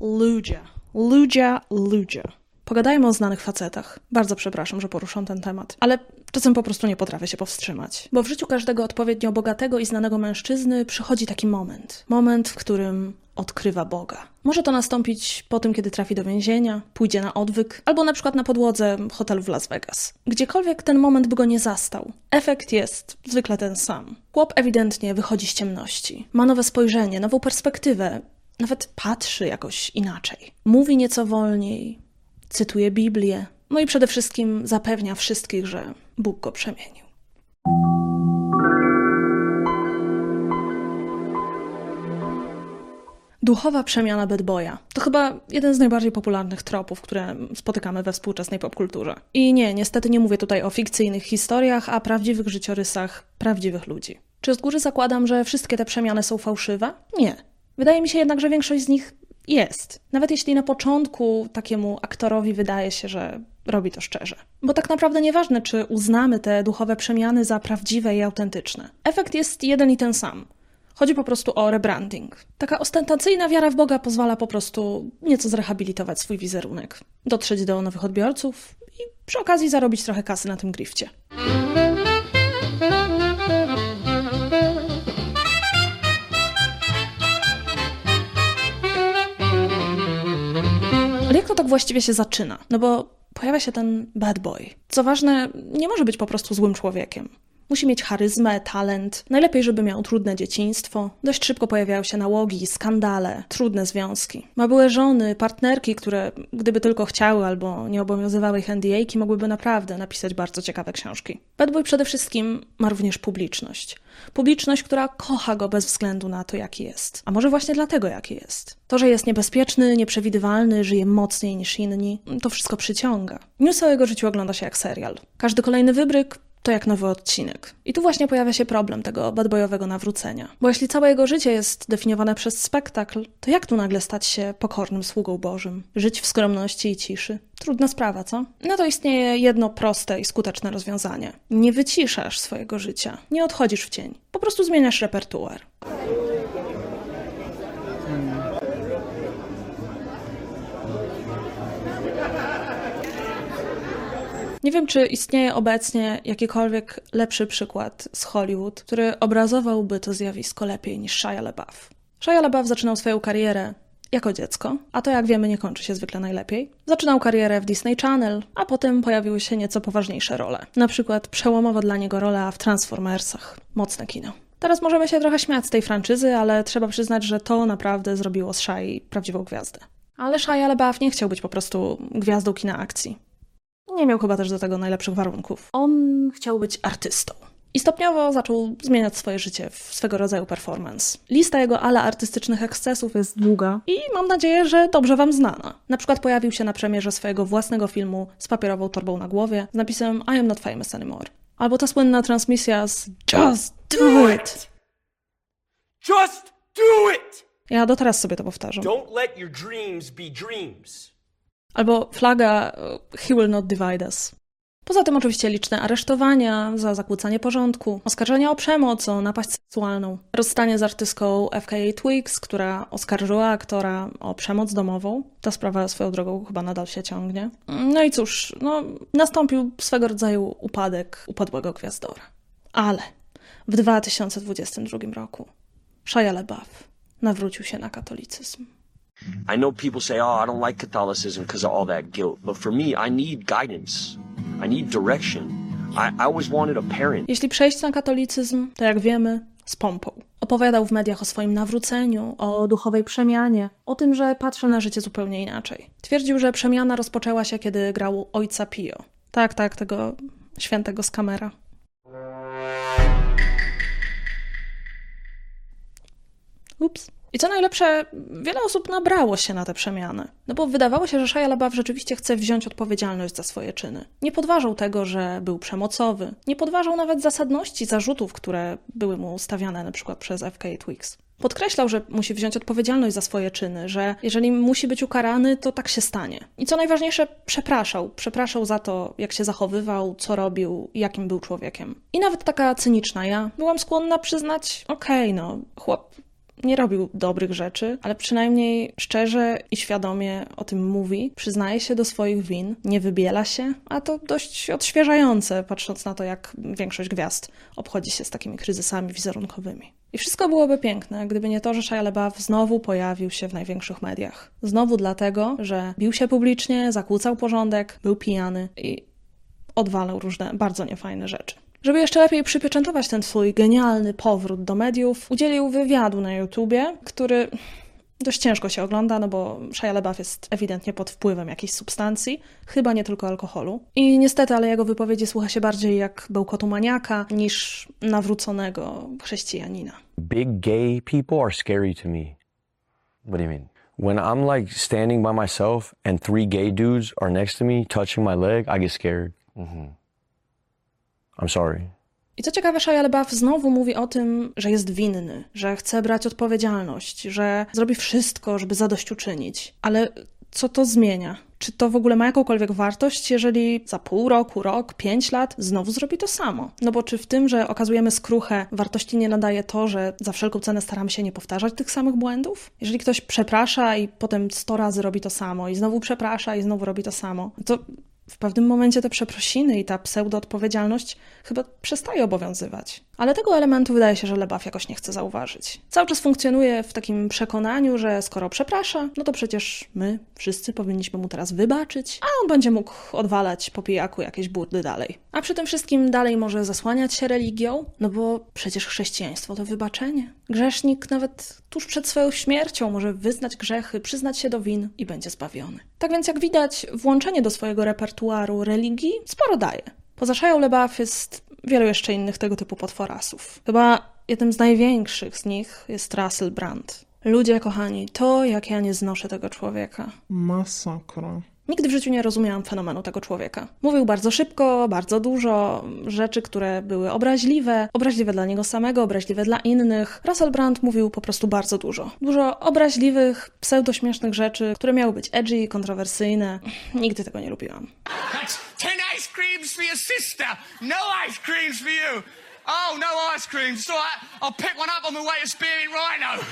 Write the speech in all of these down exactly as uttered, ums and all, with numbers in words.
Ludzie. Ludzie, ludzie. Pogadajmy o znanych facetach. Bardzo przepraszam, że poruszam ten temat, ale czasem po prostu nie potrafię się powstrzymać. Bo w życiu każdego odpowiednio bogatego i znanego mężczyzny przychodzi taki moment. Moment, w którym odkrywa Boga. Może to nastąpić po tym, kiedy trafi do więzienia, pójdzie na odwyk, albo na przykład na podłodze hotelu w Las Vegas. Gdziekolwiek ten moment by go nie zastał, efekt jest zwykle ten sam. Chłop ewidentnie wychodzi z ciemności. Ma nowe spojrzenie, nową perspektywę. Nawet patrzy jakoś inaczej. Mówi nieco wolniej, cytuje Biblię. No i przede wszystkim zapewnia wszystkich, że Bóg go przemienił. Duchowa przemiana bad boya. To chyba jeden z najbardziej popularnych tropów, które spotykamy we współczesnej popkulturze. I nie, niestety nie mówię tutaj o fikcyjnych historiach, a prawdziwych życiorysach prawdziwych ludzi. Czy z góry zakładam, że wszystkie te przemiany są fałszywe? Nie. Wydaje mi się jednak, że większość z nich jest. Nawet jeśli na początku takiemu aktorowi wydaje się, że robi to szczerze. Bo tak naprawdę nieważne, czy uznamy te duchowe przemiany za prawdziwe i autentyczne. Efekt jest jeden i ten sam. Chodzi po prostu o rebranding. Taka ostentacyjna wiara w Boga pozwala po prostu nieco zrehabilitować swój wizerunek, dotrzeć do nowych odbiorców i przy okazji zarobić trochę kasy na tym grifcie. Ale jak to tak właściwie się zaczyna? No bo pojawia się ten bad boy. Co ważne, nie może być po prostu złym człowiekiem. Musi mieć charyzmę, talent, najlepiej, żeby miał trudne dzieciństwo. Dość szybko pojawiają się nałogi, skandale, trudne związki. Ma były żony, partnerki, które gdyby tylko chciały albo nie obowiązywały ich N D A-ki, mogłyby naprawdę napisać bardzo ciekawe książki. Bad boy przede wszystkim ma również publiczność. Publiczność, która kocha go bez względu na to, jaki jest. A może właśnie dlatego, jaki jest. To, że jest niebezpieczny, nieprzewidywalny, żyje mocniej niż inni, to wszystko przyciąga. News o jego życiu ogląda się jak serial. Każdy kolejny wybryk to jak nowy odcinek. I tu właśnie pojawia się problem tego badboyowego nawrócenia. Bo jeśli całe jego życie jest definiowane przez spektakl, to jak tu nagle stać się pokornym sługą Bożym? Żyć w skromności i ciszy? Trudna sprawa, co? No to istnieje jedno proste i skuteczne rozwiązanie. Nie wyciszasz swojego życia. Nie odchodzisz w cień. Po prostu zmieniasz repertuar. Nie wiem, czy istnieje obecnie jakikolwiek lepszy przykład z Hollywood, który obrazowałby to zjawisko lepiej niż Shia LaBeouf. Shia LaBeouf zaczynał swoją karierę jako dziecko, a to jak wiemy nie kończy się zwykle najlepiej. Zaczynał karierę w Disney Channel, a potem pojawiły się nieco poważniejsze role. Na przykład przełomowa dla niego rola w Transformersach. Mocne kino. Teraz możemy się trochę śmiać z tej franczyzy, ale trzeba przyznać, że to naprawdę zrobiło z Shai prawdziwą gwiazdę. Ale Shia LaBeouf nie chciał być po prostu gwiazdą kina akcji. Nie miał chyba też do tego najlepszych warunków. On chciał być artystą. I stopniowo zaczął zmieniać swoje życie w swego rodzaju performance. Lista jego ala artystycznych ekscesów jest długa i mam nadzieję, że dobrze wam znana. Na przykład pojawił się na premierze swojego własnego filmu z papierową torbą na głowie z napisem I am not famous anymore. Albo ta słynna transmisja z Just do it! Just do it! Ja do teraz sobie to powtarzam. Don't let your dreams be dreams. Albo flaga He will not divide us. Poza tym oczywiście liczne aresztowania za zakłócanie porządku, oskarżenia o przemoc, o napaść seksualną, rozstanie z artystką F K A Twigs, która oskarżyła aktora o przemoc domową. Ta sprawa swoją drogą chyba nadal się ciągnie. No i cóż, no, nastąpił swego rodzaju upadek upadłego gwiazdora. Ale w dwa tysiące dwudziestym drugim roku Shia LaBeouf nawrócił się na katolicyzm. I know people say, oh, I don't like Catholicism because of all that guilt. But for me, I need guidance. I need direction. I, I always wanted a parent. Jeśli przejść na katolicyzm, to jak wiemy, z pompą. Opowiadał w mediach o swoim nawróceniu, o duchowej przemianie, o tym, że patrzy na życie zupełnie inaczej. Twierdził, że przemiana rozpoczęła się, kiedy grał ojca Pio. Tak, tak, tego świętego z Camera. Ups. I co najlepsze, wiele osób nabrało się na te przemiany. No bo wydawało się, że Shia LaBeouf rzeczywiście chce wziąć odpowiedzialność za swoje czyny. Nie podważał tego, że był przemocowy. Nie podważał nawet zasadności zarzutów, które były mu stawiane na przykład przez F K A Twigs. Podkreślał, że musi wziąć odpowiedzialność za swoje czyny, że jeżeli musi być ukarany, to tak się stanie. I co najważniejsze, przepraszał. Przepraszał za to, jak się zachowywał, co robił i jakim był człowiekiem. I nawet taka cyniczna ja byłam skłonna przyznać, okej, okay, no, chłop nie robił dobrych rzeczy, ale przynajmniej szczerze i świadomie o tym mówi, przyznaje się do swoich win, nie wybiela się, a to dość odświeżające, patrząc na to, jak większość gwiazd obchodzi się z takimi kryzysami wizerunkowymi. I wszystko byłoby piękne, gdyby nie to, że Shia LaBeouf znowu pojawił się w największych mediach. Znowu dlatego, że bił się publicznie, zakłócał porządek, był pijany i odwalał różne bardzo niefajne rzeczy. Żeby jeszcze lepiej przypieczętować ten swój genialny powrót do mediów, udzielił wywiadu na YouTubie, który dość ciężko się ogląda, no bo Shia LaBeouf jest ewidentnie pod wpływem jakiejś substancji, chyba nie tylko alkoholu. I niestety, ale jego wypowiedzi słucha się bardziej jak bełkotu maniaka niż nawróconego chrześcijanina. Big gay people are scary to me. What do you mean? When I'm like standing by myself and three gay dudes are next to me touching my leg, I get scared. Mm-hmm. I'm sorry. I co ciekawe, Shia LaBeouf znowu mówi o tym, że jest winny, że chce brać odpowiedzialność, że zrobi wszystko, żeby zadośćuczynić. Ale co to zmienia? Czy to w ogóle ma jakąkolwiek wartość, jeżeli za pół roku, rok, pięć lat znowu zrobi to samo? No bo czy w tym, że okazujemy skruchę, wartości nie nadaje to, że za wszelką cenę staramy się nie powtarzać tych samych błędów? Jeżeli ktoś przeprasza i potem sto razy robi to samo i znowu przeprasza i znowu robi to samo, to w pewnym momencie te przeprosiny i ta pseudo-odpowiedzialność chyba przestaje obowiązywać. Ale tego elementu wydaje się, że LaBeouf jakoś nie chce zauważyć. Cały czas funkcjonuje w takim przekonaniu, że skoro przeprasza, no to przecież my wszyscy powinniśmy mu teraz wybaczyć, a on będzie mógł odwalać po pijaku jakieś burdy dalej. A przy tym wszystkim dalej może zasłaniać się religią, no bo przecież chrześcijaństwo to wybaczenie. Grzesznik nawet tuż przed swoją śmiercią może wyznać grzechy, przyznać się do win i będzie zbawiony. Tak więc jak widać, włączenie do swojego repertuaru religii sporo daje. Poza Shią LaBeouf jest wielu jeszcze innych tego typu potworasów. Chyba jednym z największych z nich jest Russell Brand. Ludzie kochani, to jak ja nie znoszę tego człowieka. Masakra. Nigdy w życiu nie rozumiałam fenomenu tego człowieka. Mówił bardzo szybko, bardzo dużo, rzeczy, które były obraźliwe, obraźliwe dla niego samego, obraźliwe dla innych. Russell Brand mówił po prostu bardzo dużo. Dużo obraźliwych, pseudośmiesznych rzeczy, które miały być edgy, kontrowersyjne. Nigdy tego nie lubiłam. That's ten ice creams for your sister, no ice creams for you. Oh, no ice creams, so I, I'll pick one up on the way to Spearing Rhino.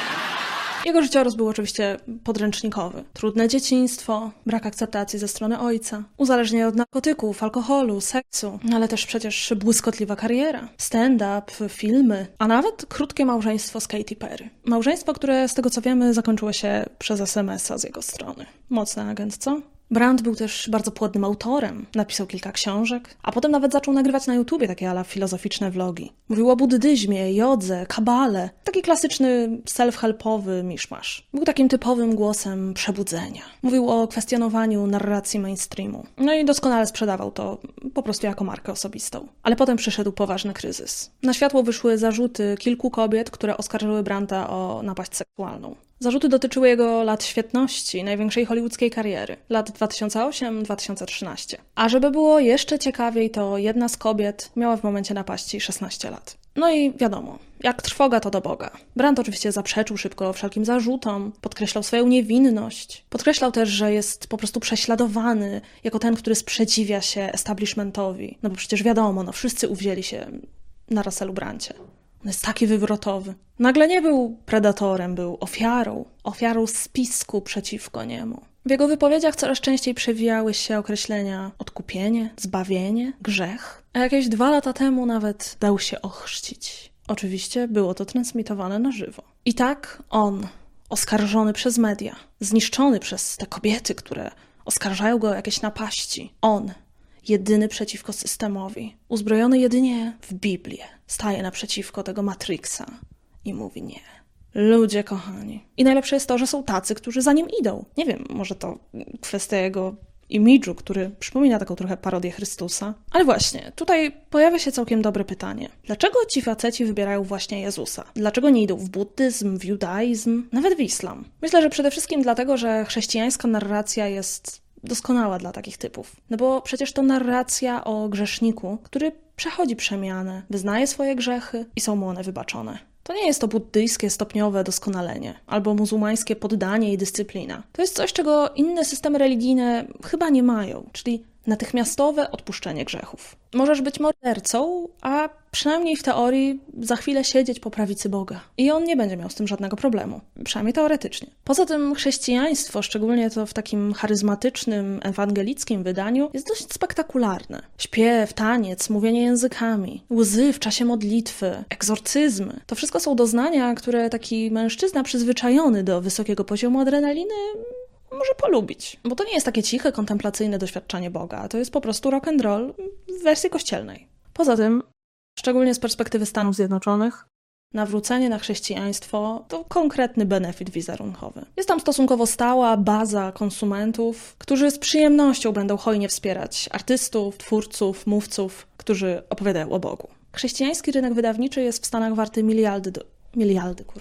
Jego życiorys był oczywiście podręcznikowy. Trudne dzieciństwo, brak akceptacji ze strony ojca, uzależnienie od narkotyków, alkoholu, seksu, ale też przecież błyskotliwa kariera, stand-up, filmy, a nawet krótkie małżeństwo z Katy Perry. Małżeństwo, które z tego co wiemy zakończyło się przez es em es a z jego strony. Mocny agent, co? Brand był też bardzo płodnym autorem, napisał kilka książek, a potem nawet zaczął nagrywać na YouTubie takie ala filozoficzne vlogi. Mówił o buddyzmie, jodze, kabale, taki klasyczny self-helpowy miszmasz. Był takim typowym głosem przebudzenia. Mówił o kwestionowaniu narracji mainstreamu. No i doskonale sprzedawał to po prostu jako markę osobistą. Ale potem przyszedł poważny kryzys. Na światło wyszły zarzuty kilku kobiet, które oskarżyły Branda o napaść seksualną. Zarzuty dotyczyły jego lat świetności, największej hollywoodzkiej kariery, lat dwa tysiące ósmy do dwa tysiące trzynastego. A żeby było jeszcze ciekawiej, to jedna z kobiet miała w momencie napaści szesnaście lat. No i wiadomo, jak trwoga to do Boga. Brand oczywiście zaprzeczył szybko wszelkim zarzutom, podkreślał swoją niewinność. Podkreślał też, że jest po prostu prześladowany jako ten, który sprzeciwia się establishmentowi. No bo przecież wiadomo, no wszyscy uwzięli się na Russellu Brandzie. On jest taki wywrotowy. Nagle nie był predatorem, był ofiarą. Ofiarą spisku przeciwko niemu. W jego wypowiedziach coraz częściej przewijały się określenia odkupienie, zbawienie, grzech. A jakieś dwa lata temu nawet dał się ochrzcić. Oczywiście było to transmitowane na żywo. I tak on, oskarżony przez media, zniszczony przez te kobiety, które oskarżają go o jakieś napaści. On, jedyny przeciwko systemowi, uzbrojony jedynie w Biblię, staje naprzeciwko tego Matrixa i mówi nie. Ludzie kochani. I najlepsze jest to, że są tacy, którzy za nim idą. Nie wiem, może to kwestia jego imidżu, który przypomina taką trochę parodię Chrystusa. Ale właśnie, tutaj pojawia się całkiem dobre pytanie. Dlaczego ci faceci wybierają właśnie Jezusa? Dlaczego nie idą w buddyzm, w judaizm, nawet w islam? Myślę, że przede wszystkim dlatego, że chrześcijańska narracja jest doskonała dla takich typów. No bo przecież to narracja o grzeszniku, który przechodzi przemianę, wyznaje swoje grzechy i są mu one wybaczone. To nie jest to buddyjskie stopniowe doskonalenie, albo muzułmańskie poddanie i dyscyplina. To jest coś, czego inne systemy religijne chyba nie mają, czyli natychmiastowe odpuszczenie grzechów. Możesz być mordercą, a przynajmniej w teorii za chwilę siedzieć po prawicy Boga. I on nie będzie miał z tym żadnego problemu. Przynajmniej teoretycznie. Poza tym chrześcijaństwo, szczególnie to w takim charyzmatycznym, ewangelickim wydaniu, jest dość spektakularne. Śpiew, taniec, mówienie językami, łzy w czasie modlitwy, egzorcyzmy. To wszystko są doznania, które taki mężczyzna przyzwyczajony do wysokiego poziomu adrenaliny może polubić. Bo to nie jest takie ciche, kontemplacyjne doświadczanie Boga. To jest po prostu rock and roll w wersji kościelnej. Poza tym, szczególnie z perspektywy Stanów Zjednoczonych, nawrócenie na chrześcijaństwo to konkretny benefit wizerunkowy. Jest tam stosunkowo stała baza konsumentów, którzy z przyjemnością będą hojnie wspierać artystów, twórców, mówców, którzy opowiadają o Bogu. Chrześcijański rynek wydawniczy jest w Stanach warty miliardy... Do... Miliardy, kur...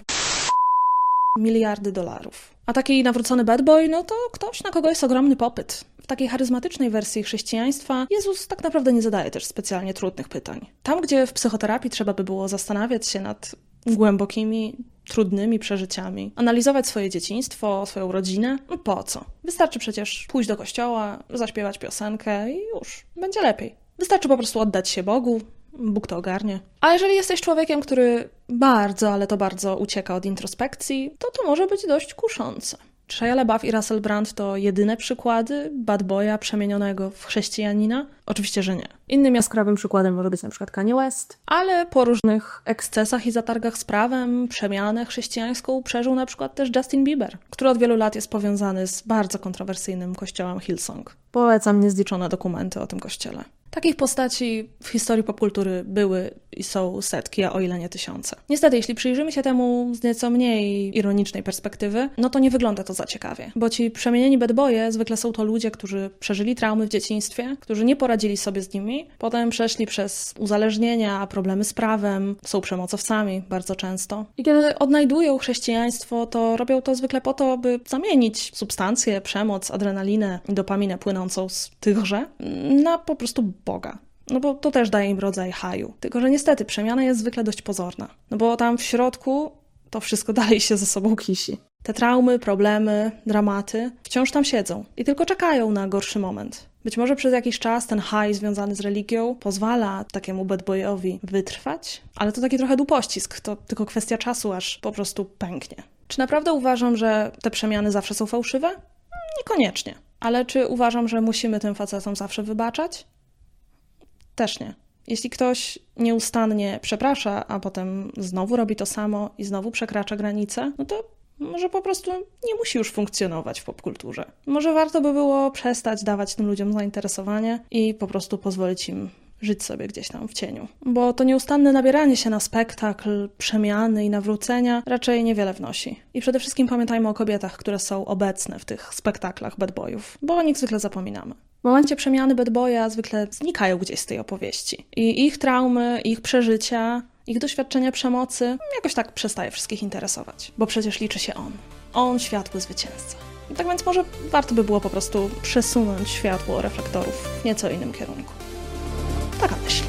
miliardy dolarów. A taki nawrócony bad boy, no to ktoś, na kogo jest ogromny popyt. W takiej charyzmatycznej wersji chrześcijaństwa Jezus tak naprawdę nie zadaje też specjalnie trudnych pytań. Tam, gdzie w psychoterapii trzeba by było zastanawiać się nad głębokimi, trudnymi przeżyciami, analizować swoje dzieciństwo, swoją rodzinę, no po co? Wystarczy przecież pójść do kościoła, zaśpiewać piosenkę i już, będzie lepiej. Wystarczy po prostu oddać się Bogu, Bóg to ogarnie. A jeżeli jesteś człowiekiem, który bardzo, ale to bardzo ucieka od introspekcji, to to może być dość kuszące. Shia LaBeouf i Russell Brand to jedyne przykłady bad boya przemienionego w chrześcijanina? Oczywiście, że nie. Innym jaskrawym przykładem może być na przykład Kanye West, ale po różnych ekscesach i zatargach z prawem przemianę chrześcijańską przeżył na przykład też Justin Bieber, który od wielu lat jest powiązany z bardzo kontrowersyjnym kościołem Hillsong. Polecam niezliczone dokumenty o tym kościele. Takich postaci w historii popkultury były i są setki, a o ile nie tysiące. Niestety, jeśli przyjrzymy się temu z nieco mniej ironicznej perspektywy, no to nie wygląda to za ciekawie. Bo ci przemienieni bad boye zwykle są to ludzie, którzy przeżyli traumy w dzieciństwie, którzy nie poradzili sobie z nimi, potem przeszli przez uzależnienia, problemy z prawem, są przemocowcami bardzo często. I kiedy odnajdują chrześcijaństwo, to robią to zwykle po to, by zamienić substancje, przemoc, adrenalinę i dopaminę płynącą z tychże na po prostu Boga. No bo to też daje im rodzaj haju. Tylko że niestety przemiana jest zwykle dość pozorna. No bo tam w środku to wszystko dalej się ze sobą kisi. Te traumy, problemy, dramaty wciąż tam siedzą i tylko czekają na gorszy moment. Być może przez jakiś czas ten haj związany z religią pozwala takiemu bad boyowi wytrwać, ale to taki trochę dupościsk, to tylko kwestia czasu, aż po prostu pęknie. Czy naprawdę uważam, że te przemiany zawsze są fałszywe? Niekoniecznie. Ale czy uważam, że musimy tym facetom zawsze wybaczać? Też nie. Jeśli ktoś nieustannie przeprasza, a potem znowu robi to samo i znowu przekracza granice, no to może po prostu nie musi już funkcjonować w popkulturze. Może warto by było przestać dawać tym ludziom zainteresowanie i po prostu pozwolić im żyć sobie gdzieś tam w cieniu. Bo to nieustanne nabieranie się na spektakl, przemiany i nawrócenia raczej niewiele wnosi. I przede wszystkim pamiętajmy o kobietach, które są obecne w tych spektaklach bad boyów, bo o nich zwykle zapominamy. W momencie przemiany bad boya zwykle znikają gdzieś z tej opowieści. I ich traumy, ich przeżycia, ich doświadczenia przemocy jakoś tak przestaje wszystkich interesować. Bo przecież liczy się on. On światły zwycięzca. I tak więc może warto by było po prostu przesunąć światło reflektorów w nieco innym kierunku. Taka myśl.